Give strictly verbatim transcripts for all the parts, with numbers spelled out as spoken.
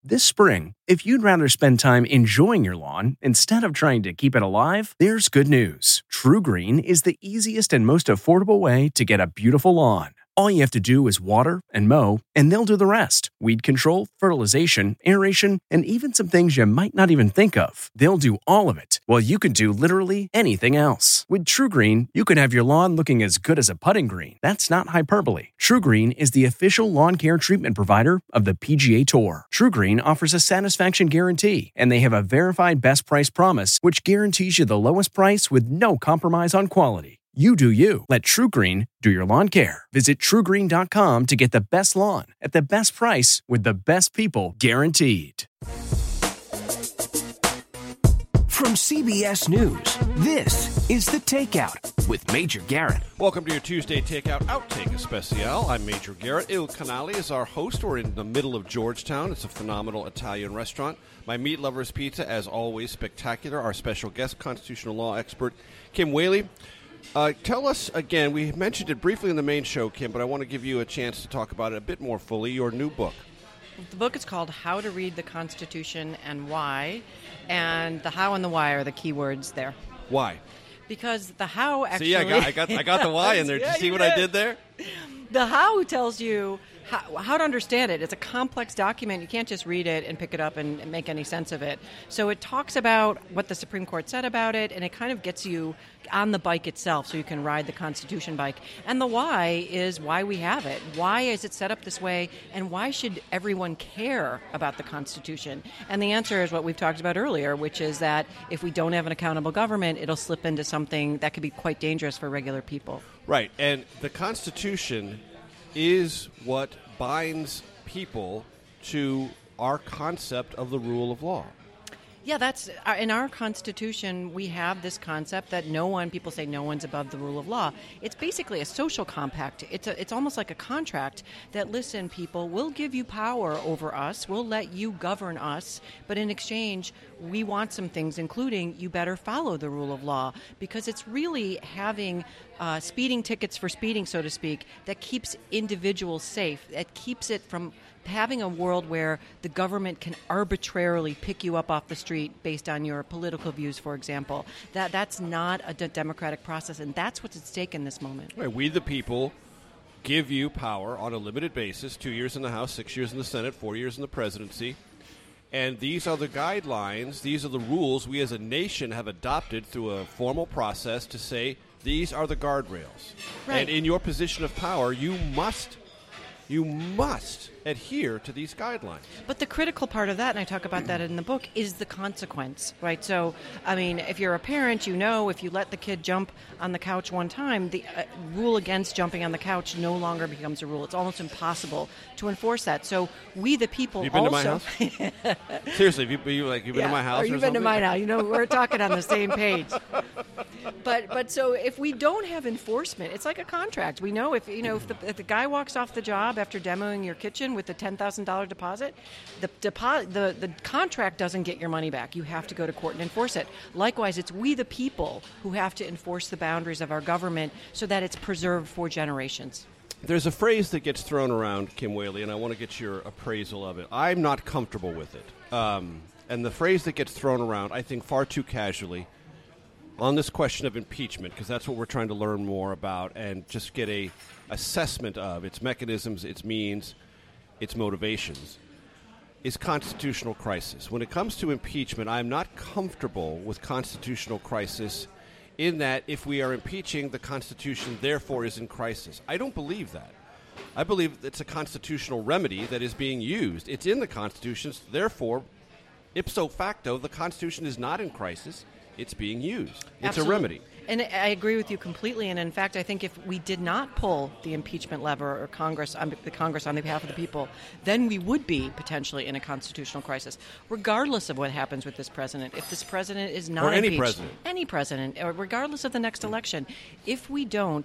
This spring, if you'd rather spend time enjoying your lawn instead of trying to keep it alive, there's good news. TruGreen is the easiest and most affordable way to get a beautiful lawn. All you have to do is water and mow, and they'll do the rest. Weed control, fertilization, aeration, and even some things you might not even think of. They'll do all of it, while you can do literally anything else. With TruGreen, you can have your lawn looking as good as a putting green. That's not hyperbole. TruGreen is the official lawn care treatment provider of the P G A Tour. TruGreen offers a satisfaction guarantee, and they have a verified best price promise, which guarantees you the lowest price with no compromise on quality. You do you. Let TruGreen do your lawn care. Visit True Green dot com to get the best lawn at the best price with the best people guaranteed. From C B S News, this is The Takeout with Major Garrett. Welcome to your Tuesday Takeout Outtake Especial. I'm Major Garrett. Il Canale is our host. We're in the middle of Georgetown. It's a phenomenal Italian restaurant. My Meat Lover's Pizza, as always, spectacular. Our special guest, constitutional law expert, Kim Whaley. Uh, tell us again, we mentioned it briefly in the main show, Kim, but I want to give you a chance to talk about it a bit more fully, your new book. The book is called How to Read the Constitution and Why, and the how and the why are the key words there. Why? Because the how actually... See, I got, I got, I got the why in there. Did yeah, you see you what did. I did there? The how tells you how, how to understand it. It's a complex document. You can't just read it and pick it up and, and make any sense of it. So it talks about what the Supreme Court said about it, and it kind of gets you on the bike itself so you can ride the Constitution bike. And the why is why we have it. Why is it set up this way, and why should everyone care about the Constitution? And the answer is what we've talked about earlier, which is that if we don't have an accountable government, it'll slip into something that could be quite dangerous for regular people. Right, and the Constitution is what binds people to our concept of the rule of law. Yeah, that's uh, in our Constitution, we have this concept that no one, people say no one's above the rule of law. It's basically a social compact. It's a, it's almost like a contract that, listen, people, we'll give you power over us. We'll let you govern us. But in exchange, we want some things, including you better follow the rule of law, because it's really having uh, speeding tickets for speeding, so to speak, that keeps individuals safe, that keeps it from having a world where the government can arbitrarily pick you up off the street based on your political views, for example. That that's not a d- democratic process, and that's what's at stake in this moment. Right. We, the people, give you power on a limited basis, two years in the House, six years in the Senate, four years in the presidency. And these are the guidelines, these are the rules we as a nation have adopted through a formal process to say these are the guardrails. Right. And in your position of power, you must You must adhere to these guidelines. But the critical part of that, and I talk about that in the book, is the consequence, right? So, I mean, if you're a parent, you know if you let the kid jump on the couch one time, the uh, rule against jumping on the couch no longer becomes a rule. It's almost impossible to enforce that. So we, the people, have you been also... to my house? Seriously, have you, you, like, you've been yeah. to my house or or you've something? been to mine now. You know, we're talking on the same page. But but so if we don't have enforcement, it's like a contract. We know if you know if the if the guy walks off the job after demoing your kitchen with the ten thousand dollar deposit, the depo- the the contract doesn't get your money back. You have to go to court and enforce it. Likewise, it's we the people who have to enforce the boundaries of our government so that it's preserved for generations. There's a phrase that gets thrown around, Kim Whaley, and I want to get your appraisal of it. I'm not comfortable with it. Um, and the phrase that gets thrown around, I think far too casually, on this question of impeachment, because that's what we're trying to learn more about and just get a assessment of its mechanisms, its means, its motivations, is constitutional crisis. When it comes to impeachment, I'm not comfortable with constitutional crisis in that if we are impeaching, the Constitution therefore is in crisis. I don't believe that. I believe it's a constitutional remedy that is being used. It's in the Constitution, therefore, ipso facto, the Constitution is not in crisis. It's being used. It's Absolutely. a remedy. And I agree with you completely. And in fact, I think if we did not pull the impeachment lever or Congress on the Congress on behalf of the people, then we would be potentially in a constitutional crisis, regardless of what happens with this president. If this president is not or any impeached, president, any president, or regardless of the next election, if we don't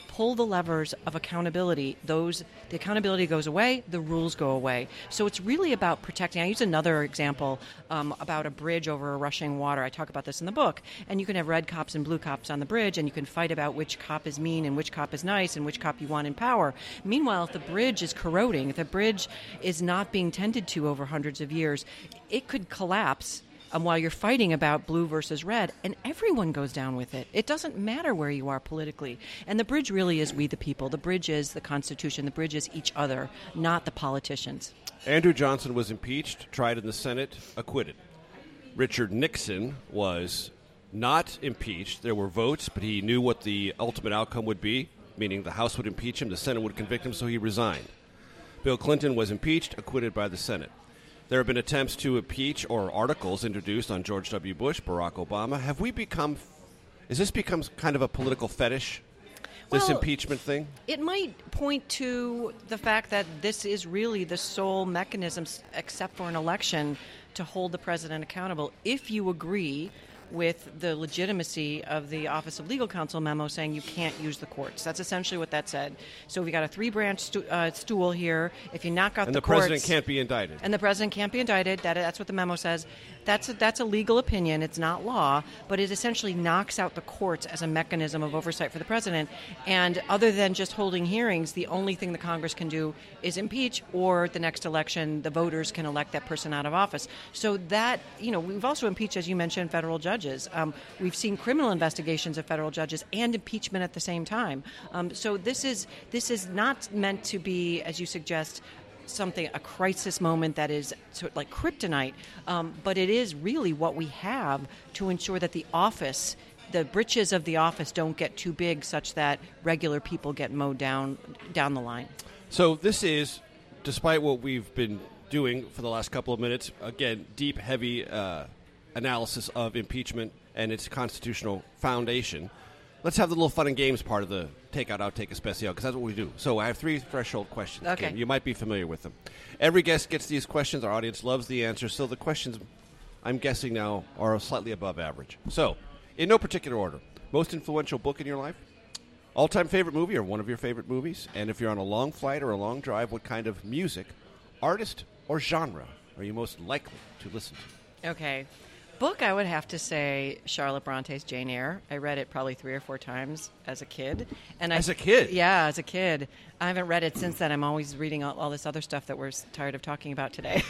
pull the levers of accountability, those the accountability goes away, the rules go away. So it's really about protecting. I use another example um, about a bridge over a rushing water. I talk about this in the book. And you can have red cops and blue cops on the bridge, and you can fight about which cop is mean and which cop is nice and which cop you want in power. Meanwhile, if the bridge is corroding, if the bridge is not being tended to over hundreds of years, it could collapse. Um, while you're fighting about blue versus red, and everyone goes down with it. It doesn't matter where you are politically. And the bridge really is we the people. The bridge is the Constitution. The bridge is each other, not the politicians. Andrew Johnson was impeached, tried in the Senate, acquitted. Richard Nixon was not impeached. There were votes, but he knew what the ultimate outcome would be, meaning the House would impeach him, the Senate would convict him, so he resigned. Bill Clinton was impeached, acquitted by the Senate. There have been attempts to impeach or articles introduced on George W. Bush, Barack Obama. Have we become, is this become kind of a political fetish, this well, impeachment thing? It might point to the fact that this is really the sole mechanism, except for an election, to hold the president accountable. If you agree with the legitimacy of the Office of Legal Counsel memo saying you can't use the courts. That's essentially what that said. So we got a three-branch stu- uh, stool here. If you knock out and the, the courts... president can't be indicted. And the president can't be indicted. That, that's what the memo says. That's a, that's a legal opinion. It's not law. But it essentially knocks out the courts as a mechanism of oversight for the president. And other than just holding hearings, the only thing the Congress can do is impeach, or the next election, the voters can elect that person out of office. So that, you know, we've also impeached, as you mentioned, federal judges. Um, we've seen criminal investigations of federal judges and impeachment at the same time. Um, so this is this is not meant to be, as you suggest, something, a crisis moment that is sort of like kryptonite, um, but it is really what we have to ensure that the office, the britches of the office don't get too big such that regular people get mowed down down the line. So this is, despite what we've been doing for the last couple of minutes, again, deep, heavy uh, analysis of impeachment and its constitutional foundation. Let's have the little fun and games part of the Takeout, Outtake Especial, because that's what we do. So I have three threshold questions. Okay. Kim. You might be familiar with them. Every guest gets these questions. Our audience loves the answers. So the questions, I'm guessing now, are slightly above average. So, in no particular order, most influential book in your life? All-time favorite movie or one of your favorite movies? And if you're on a long flight or a long drive, what kind of music, artist, or genre are you most likely to listen to? Okay. Book, I would have to say Charlotte Bronte's Jane Eyre. I read it probably three or four times as a kid. And As I, a kid? Yeah, as a kid. I haven't read it since then. I'm always reading all, all this other stuff that we're tired of talking about today.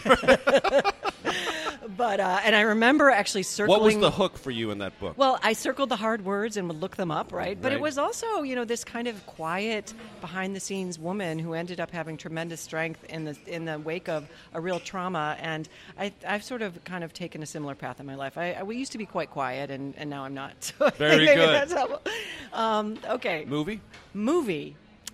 But uh, and I remember actually circling. What was the hook for you in that book? Well, I circled the hard words and would look them up, right? But Right. it was also, you know, this kind of quiet, behind-the-scenes woman who ended up having tremendous strength in the in the wake of a real trauma. And I, I've sort of kind of taken a similar path in my life. I, I we used to be quite quiet, and, and now I'm not. So I Very think maybe good. That's helpful. Um, okay. Movie? Movie.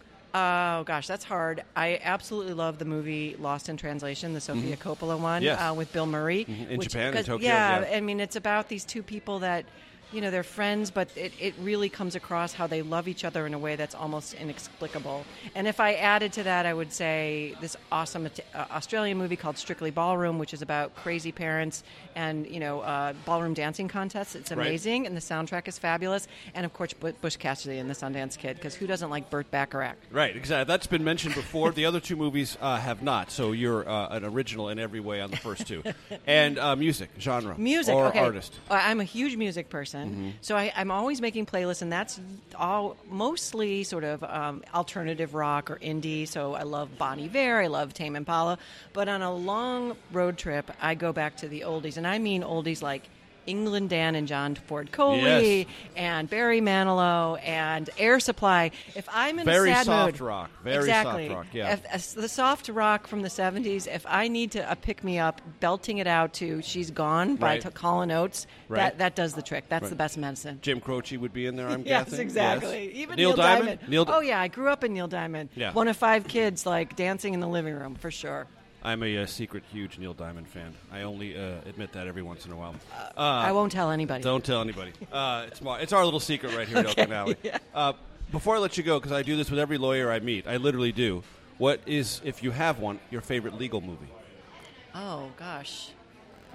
Oh, gosh, that's hard. I absolutely love the movie Lost in Translation, the Sofia Coppola one, Yes. uh, with Bill Murray. Mhm. In which- Japan, in 'cause- Tokyo, Yeah, yeah. I mean, it's about these two people that, you know, they're friends, but it, it really comes across how they love each other in a way that's almost inexplicable. And if I added to that, I would say this awesome uh, Australian movie called Strictly Ballroom, which is about crazy parents and, you know, uh, ballroom dancing contests. It's Right. amazing, and the soundtrack is fabulous. And, of course, Bu- Bush Cassidy and the Sundance Kid, because who doesn't like Burt Bacharach? Right, exactly. That's been mentioned before. The other two movies uh, have not, so you're uh, an original in every way on the first two. And uh, music, genre, Music, or okay. artist. Uh, I'm a huge music person, Mm-hmm. so I, I'm always making playlists, and that's all mostly sort of um, alternative rock or indie. So I love Bon Iver, I love Tame Impala, but on a long road trip, I go back to the oldies, and I mean oldies like England Dan and John Ford Coley Yes. and Barry Manilow and Air Supply. If I'm in Very a sad soft mood, rock. Very exactly. soft rock, yeah. If, as the soft rock from the seventies. If I need to uh, pick me up, belting it out to "She's Gone" by Right. T- Colin Oates, Right. that that does the trick. That's Right. the best medicine. Jim Croce would be in there, I'm Yes, guessing. exactly. Yes. Even Neil, Neil, Diamond. Neil Di- oh yeah, I grew up in Neil Diamond. Yeah. One of five kids, like dancing in the living room for sure. I'm a uh, secret huge Neil Diamond fan. I only uh, admit that every once in a while. Uh, I won't tell anybody. Don't tell anybody. Uh, it's, my, it's our little secret right here at Oakland Alley. yeah. Uh, before I let you go, because I do this with every lawyer I meet, I literally do. What is, if you have one, your favorite legal movie? Oh gosh.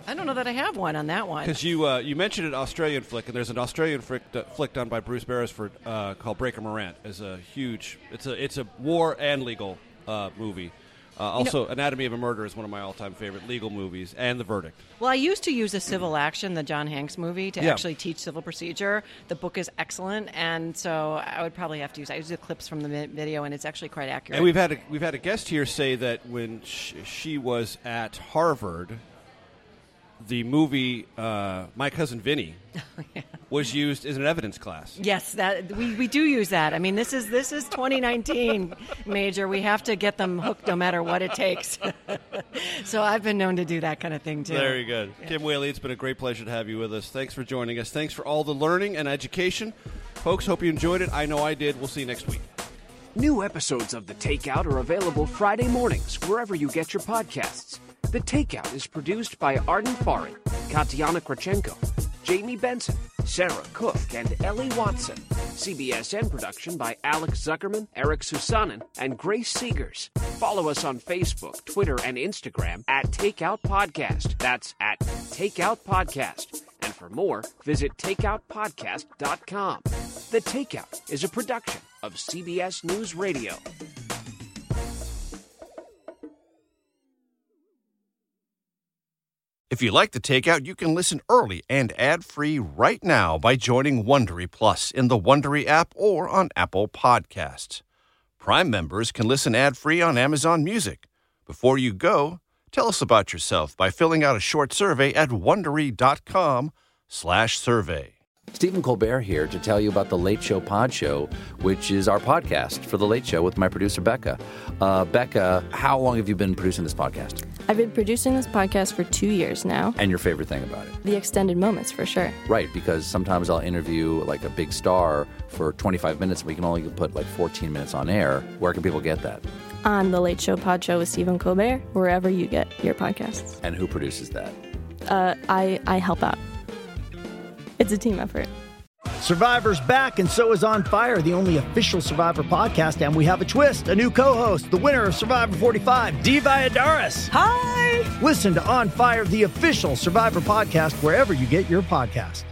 I don't know that I have one on that one. Because you uh, you mentioned an Australian flick, and there's an Australian flick, uh, flick done by Bruce Beresford uh, called Breaker Morant. It's a huge, it's a it's a war and legal uh, movie. Uh, also, you know, Anatomy of a Murder is one of my all-time favorite legal movies, and The Verdict. Well, I used to use a Civil Action, the John Hanks movie, to yeah. actually teach civil procedure. The book is excellent, and so I would probably have to use. I use the clips from the video, and it's actually quite accurate. And we've had a, we've had a guest here say that when sh- she was at Harvard, the movie uh, My Cousin Vinny oh, yeah. was used as an evidence class. Yes, that we, we do use that. I mean, this is this is twenty nineteen, Major. We have to get them hooked no matter what it takes. So I've been known to do that kind of thing, too. Very good. Yeah. Kim Whaley, it's been a great pleasure to have you with us. Thanks for joining us. Thanks for all the learning and education. Folks, hope you enjoyed it. I know I did. We'll see you next week. New episodes of The Takeout are available Friday mornings wherever you get your podcasts. The Takeout is produced by Arden Farin, Katiana Krachenko, Jamie Benson, Sarah Cook, and Ellie Watson. C B S N production by Alex Zuckerman, Eric Susanen, and Grace Seegers. Follow us on Facebook, Twitter, and Instagram at Takeout Podcast. That's at Takeout Podcast. And for more, visit takeout podcast dot com. The Takeout is a production of C B S News Radio. If you like The Takeout, you can listen early and ad-free right now by joining Wondery Plus in the Wondery app or on Apple Podcasts. Prime members can listen ad-free on Amazon Music. Before you go, tell us about yourself by filling out a short survey at Wondery.com slash survey. Stephen Colbert here to tell you about The Late Show Pod Show, which is our podcast for The Late Show with my producer, Becca. Uh, Becca, how long have you been producing this podcast? I've been producing this podcast for two years now. And your favorite thing about it? The extended moments, for sure. Right, because sometimes I'll interview like a big star for twenty-five minutes, and we can only put like fourteen minutes on air. Where can people get that? On The Late Show Pod Show with Stephen Colbert, wherever you get your podcasts. And who produces that? Uh, I, I help out. It's a team effort. Survivor's back, and so is On Fire, the only official Survivor podcast, and we have a twist, a new co-host, the winner of Survivor forty-five, Dee Valladares. Hi! Listen to On Fire, the official Survivor podcast, wherever you get your podcasts.